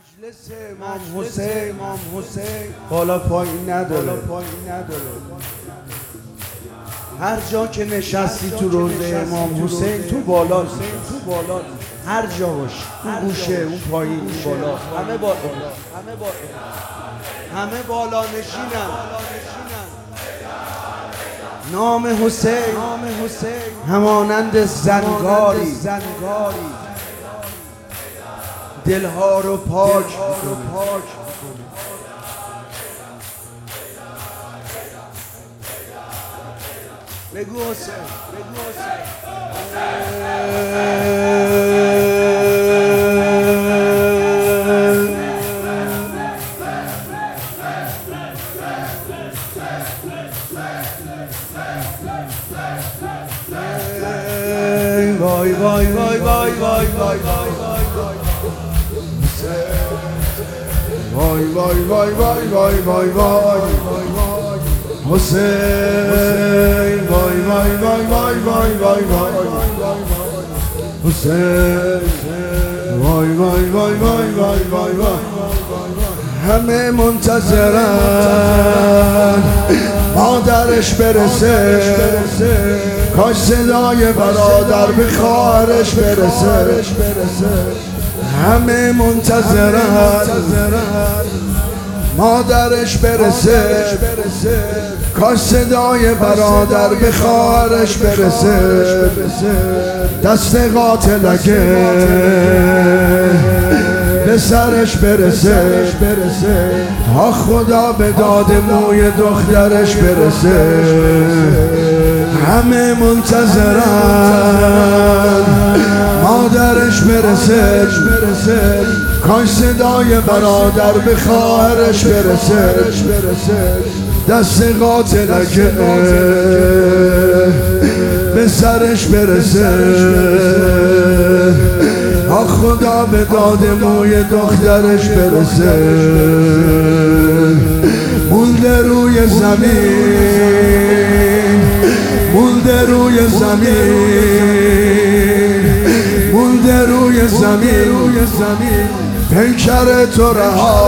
مجلس امام حسین بالا پایین نداره. هر جا که نشستی تو روضه امام حسین تو بالا، هر جا باش، اون گوشه، اون پایین، اون بالا، همه بالا نشینن. نام حسین همانند زنگاری دلها رو پاک بگو حسین. وای وای وای وای وای وای وای وای وای وای وای وای وای حسین، وای وای وای وای وای وای وای حسین، وای وای وای وای وای وای وای. همه منتظرن مادرش برسه، کاش صدای برادر به خواهرش برسه. همه منتظرن مادرش برسه، کاش صدای برادر به خواهرش برسه. دست قاتل اگه به سرش برسه، آه خدا به داد موی دخترش برسه. همه منتظرن مادرش برسه، کاش صدای برادر به خواهرش برسه. دست قاتل اگه به سرش برسه، آه خدا به داد موی دخترش برسه. مونده روی زمین، مونده روی زمین، پیکر تو رها.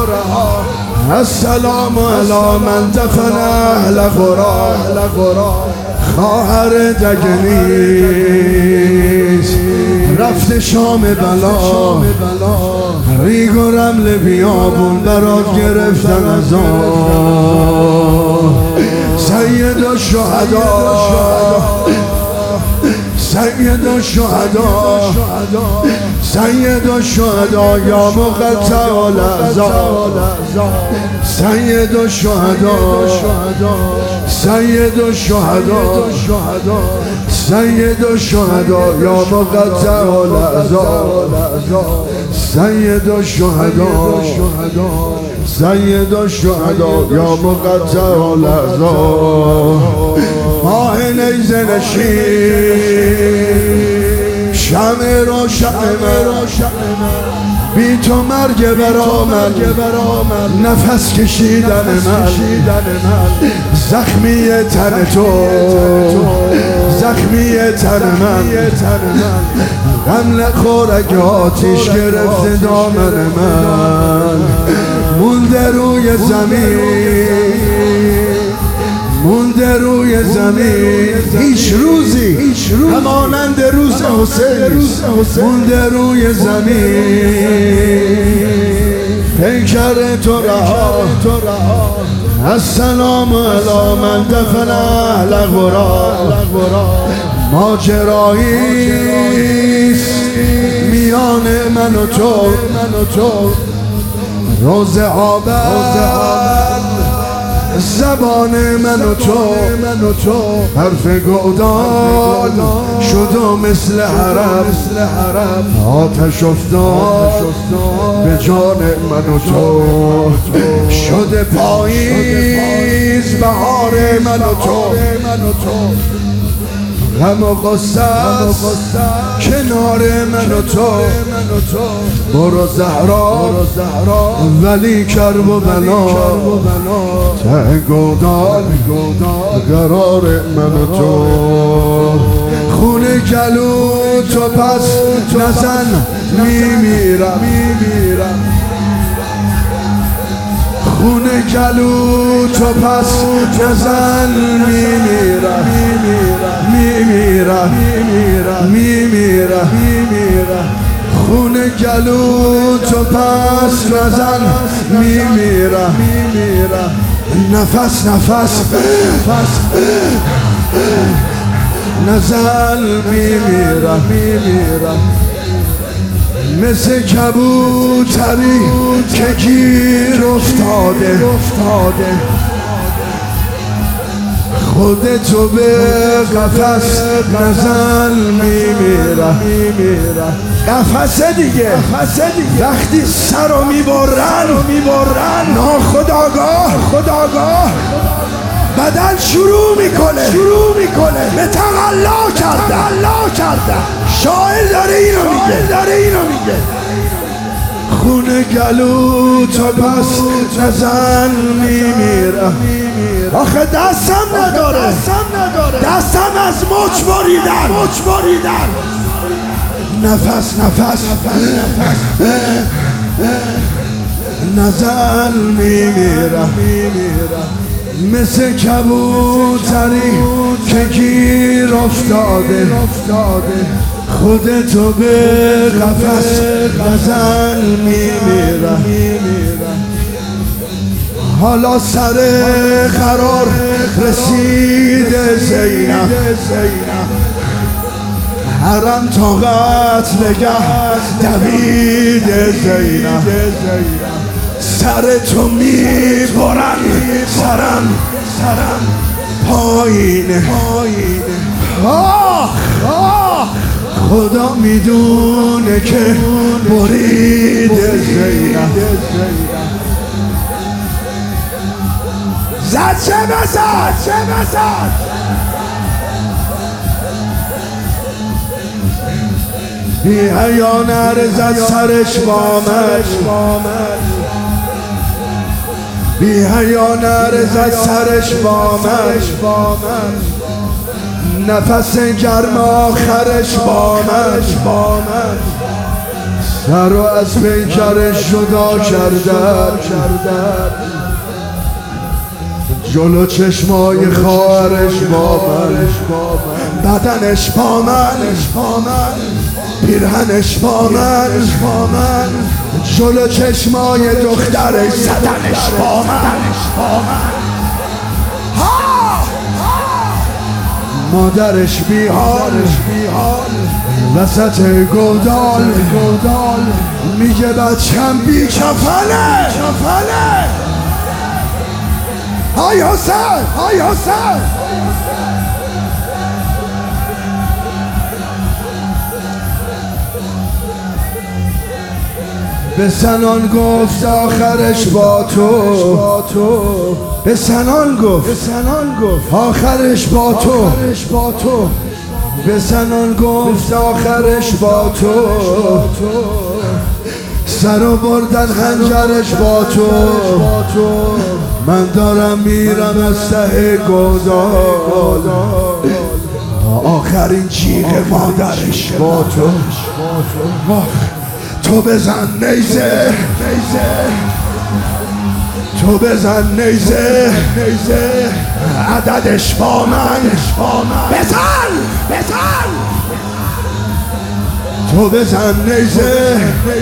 السلام علی من دفن اهل قرا. خواهر دگنیست رفت شام بلا، ریگ و رمل بیابون برات گرفتن از آن. سید الشهدا یا مقطع الاعضا. سید الشهدا یا مقطع الاعضا. سید الشهدا یا مقطع الاعضا. ماه نیزه نشین، شمع روشن بی تو مرگ برآمد، نفس کشیدن من. زخمی تن تو، زخمی تن من. غم نخور اگه آتیش گرفته دامن من. مونده روی زمین، هیچ روزی همانند روز حسین. مونده روی زمین، پیکر تو رها. السلام علی من دفن اهل قرا. ماجراییست میان من و تو، روز آبد زبان من و تو. حرف گودال شد و مثل حرم، آتش افتاد به جان من و تو. شد پاییز بهار من و تو. غم و غصه کنار من و تو. برو زهرا ولی کرب و بلا، ته گودال قرار من و تو. خون گلو تو پس نزن میمیرم. خونه گلو تو پس نزن میمیرم میمیرم میمیرم خونه گلو تو پس نزن میمیرم نفس نزن میمیرم مثل کبوتری که گیر افتاده خودتو به قفس نزن میمیرم قفسه دیگه وقتی سرو میبرن ناخودآگاه بدن شروع میکنه به تقلا کردن شاعر داره اینو میگه خونه گلو تو پس نزن میمیرم آخه دستم نداره دستم از مچ بریدن نفس نزن میمیرم مثل کبوتری که گیر افتاده خودتو به قفس نزن میمیرم حالا سر قرار رسیده زینب حرم طاقت نگه دویده زینب سر تو میبرن سرم پایینه خدا میدونه که بریده زینب زد چه بزد بی حیا نرزد سرش با من بی حیا نرزد سرش با من نفس گرم آخرش با من سر رو از پیکرش جدا کردن جلو چشمای خواهرش با من بدنش با من پیرهنش با من جلو چشمای دخترش زدنش با من مادرش بیحال وسط گودال میگه بچم بی کفنه های حسین به سنان گفت آخرش با تو به سنان گفت آخرش با تو به سنان گفت آخرش با تو سرو بردن خنجرش با تو من دارم میرم از ته گودال آخرین جیغ مادرش با تو بزن نیزه عددش با من بزن تو بزن نیزه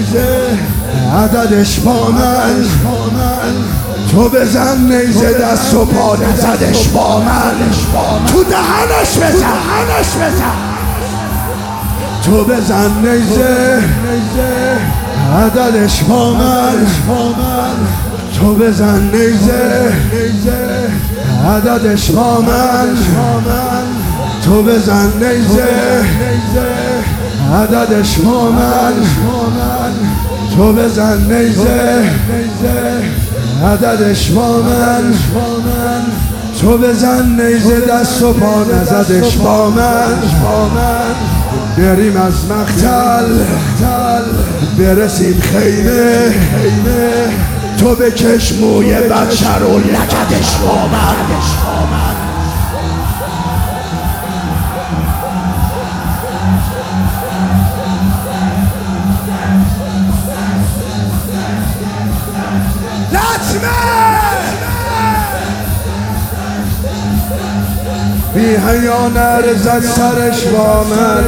عددش با من تو بزن نیزه دست و پا نزدش با من تو دهنش بزن تو بزن نیزه عددش با من تو بزن نیزه عددش با من تو بزن نیزه عددش با من تو بزن نیزه عددش با من تو بزن نیزه دست و پا نزدش با من بریم از مقتل برسیم خیمه تو بکش موی بچه رو لگدش با من لطمه بی حیا نرزد سرش با من،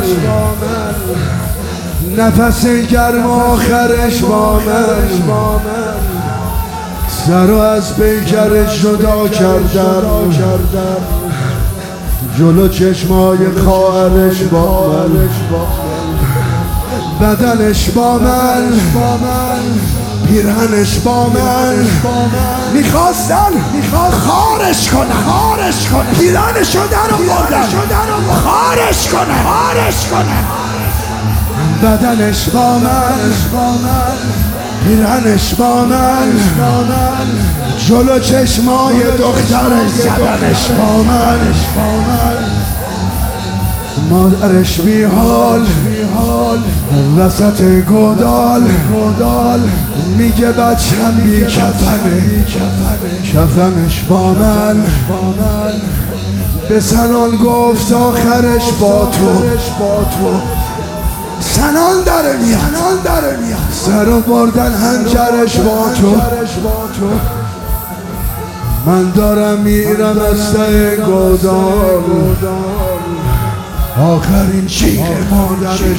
نفس گرم آخرش با من، سر و از پیکرش جدا کردم، جلو چشمای خواهرش با من، بدنش با من، پیرهنش با من، میخواستن خارش کنن، پیرهنشو در آوردن خارش کنن، بدنش با من، پیرهنش با من، جلو چشمای دخترش زدنش با من، مادرش بیحال وسط گودال میگه بچم بی کفنه، کفنش با من، به سنان گفت آخرش با تو، سنان داره میاد، سر و بردن هنجرش با تو، من دارم میرم از ته گودال، آخرین شیر مادرش،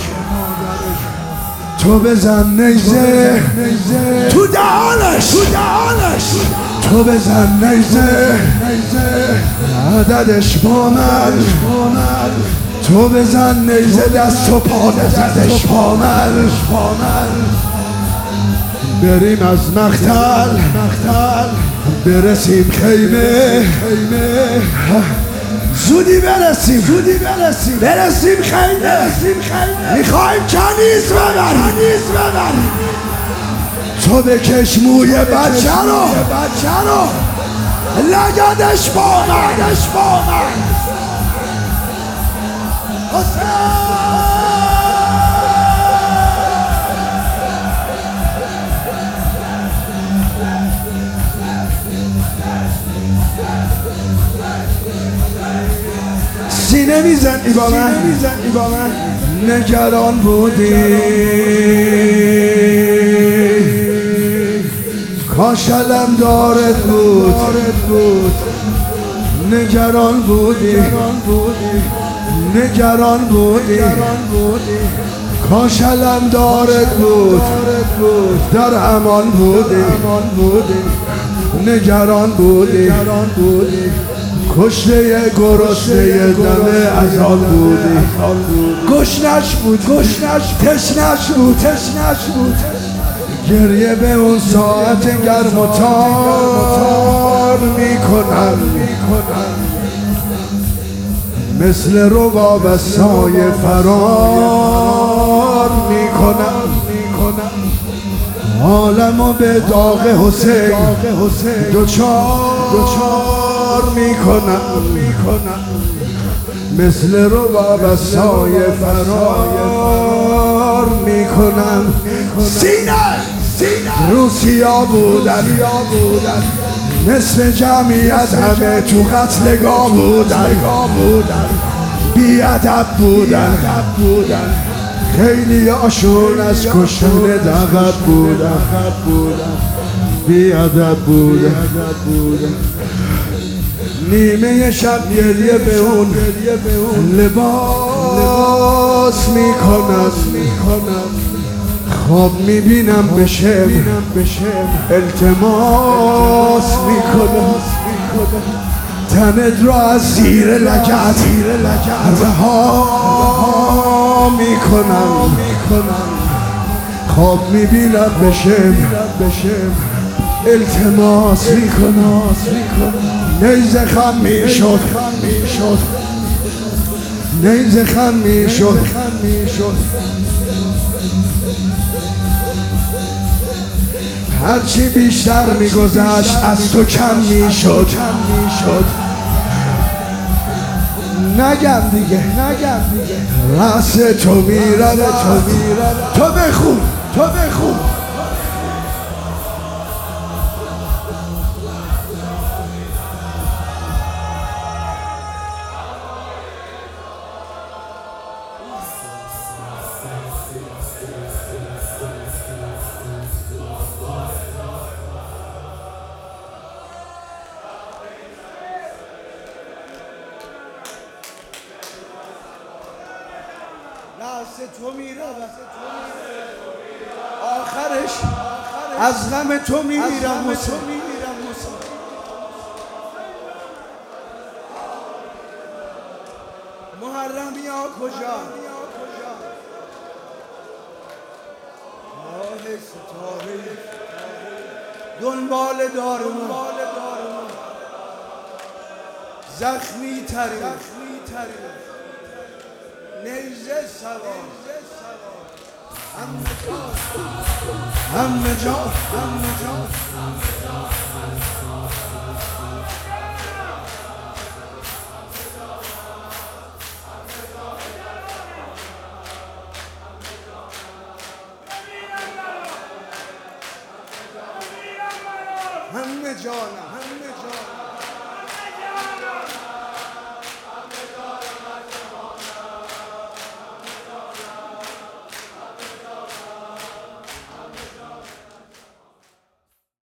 تو بزن نیزه تو دهانش، تو بزن نیزه عددش با من، تو بزن نیزه دست و پا نزدش با من، بریم از مقتل برسیم خیمه، زودی برسیم خیمه، میخوایم کنیز ببریم، تو بکش موی بچه رو لگدش با من، سینه میزنی با من، نگران بودی کاش علمدارت بود، نگران بودی کاش علمدارت بود، در امان بودی، نگران بودی کشته گرسنه دم از آن بودی، گشنش بود تشنش بود، گریه به اون ساعت گرم و تار میکنن، مثل رباب از سایه فرار میکنن، عالمو به داغ حسین دوچار میکنن، مثل رباب از سایه فرار میکنن، سینه روسیا بودن، نصف جمعیت همه تو قتلگاه بودن، بی ادب بودن، خیلی هاشون از کشتن دقت بودن، بی ادب بودن، نیمه شب گریه به اون لباس میکنن، خواب میبینم بشه التماس میکنم، تنت را از زیر لگد رها میکنم، خواب میبینم بشه التماس میکنم، نیزه خم میشد، هرچی بیشتر میگذشت از تو کم میشد، نگم دیگه رأس تو میره، تو بخون تو میرود، آخرش از غم تو میمیرم. محرم یا کجا، ماه ستاره دنبال دارم، زخمی ترین نیزه سوار، همه جا همه جانم